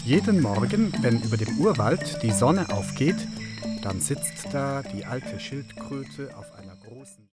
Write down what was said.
Jeden Morgen, wenn über dem Urwald die Sonne aufgeht, dann sitzt da die alte Schildkröte auf einer großen